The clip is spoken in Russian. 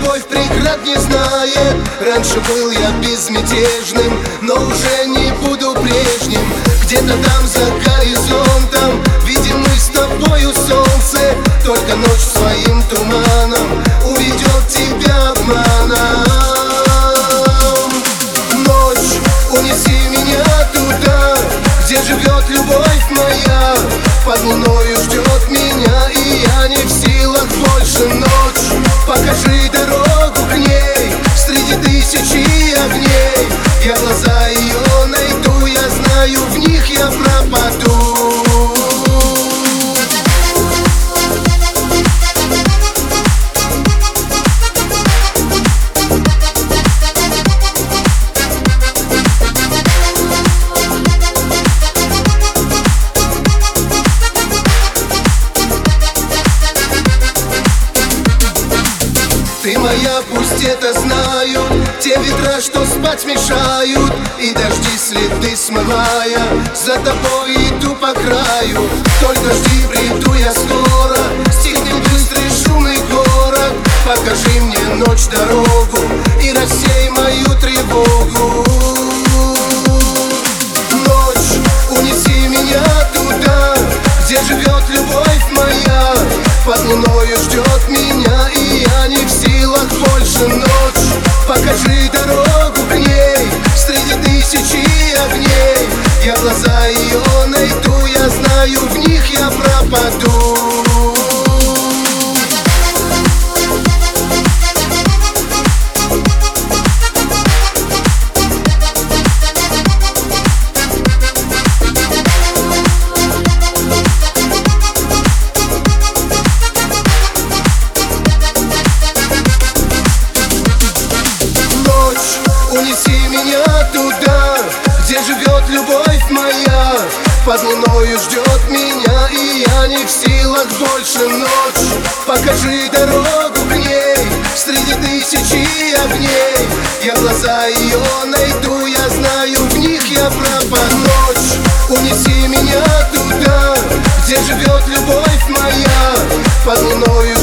любовь преград не знает. Раньше был я безмятежным, но уже не буду прежним. Где-то там за горизонтом видим мы с тобою солнце. Только ночь своим туманом уведет тебя обманом. Ночь, унеси меня туда, где живет любовь моя. Под луною ждет меня, и я не в силах больше. Ночь, покажи дорогу к ней среди тысячи огней. Я глаза ее найду, я знаю, в них я пропаду. Ты моя, пусть это знают те ветра, что спать мешают, и дожди следы смывая, за тобой иду по краю. Только жди, приду я скоро, стихнет быстрый шумный город. Покажи мне ночь дорогу и рассей мою тревогу. Ночь, унеси меня туда, где живет любовь моя. Под луною ждет меня, и я не в силах больше. Ночь, покажи дорогу к ней среди тысячи огней. Я глаза ее найду, я знаю, в них я пропаду. Унеси меня туда, где живет любовь моя. Под луною ждет меня, и я не в силах больше. Ночь, покажи дорогу к ней среди тысячи огней. Я глаза ее найду, я знаю, в них я пропаду. Ночь, унеси меня туда, где живет любовь моя. Под луною